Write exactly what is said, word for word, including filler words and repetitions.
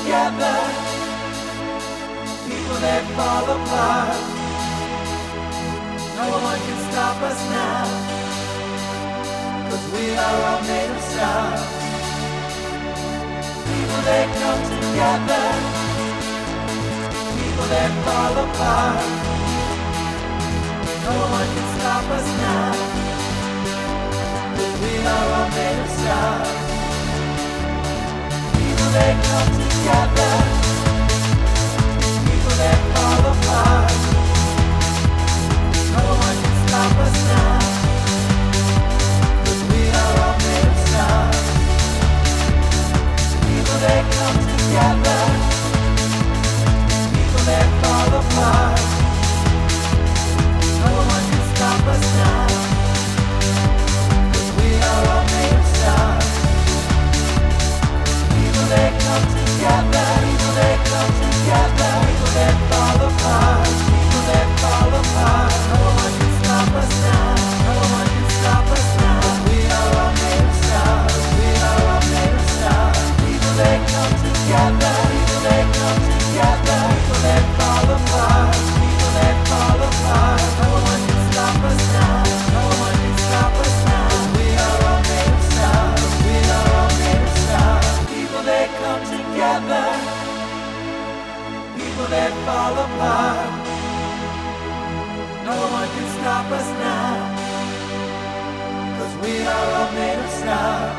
together, people that fall apart. No one can stop us now, 'cause we are all made of stars. People that come together, people that fall apart. No one can stop us now, 'cause we are all made of stars. People that come together, people that fall apart. No one can stop us now, 'cause we are all made of stars. People that come together, people that fall apart. No one can stop us now, 'cause we are all made of stars. People that come together, people that come together, people that fall apart, people that fall apart. No one can stop us now, no one can stop us now, 'cause we are all made of stars, we are all made of stars. People that come together, people that come together, people that fall apart, people that fall apart. No one can stop us now, no one can stop us now, 'cause we are all made of stars, we are all made of stars. People that come together, people that fall apart. No one can stop us now, 'cause we are all made of stars.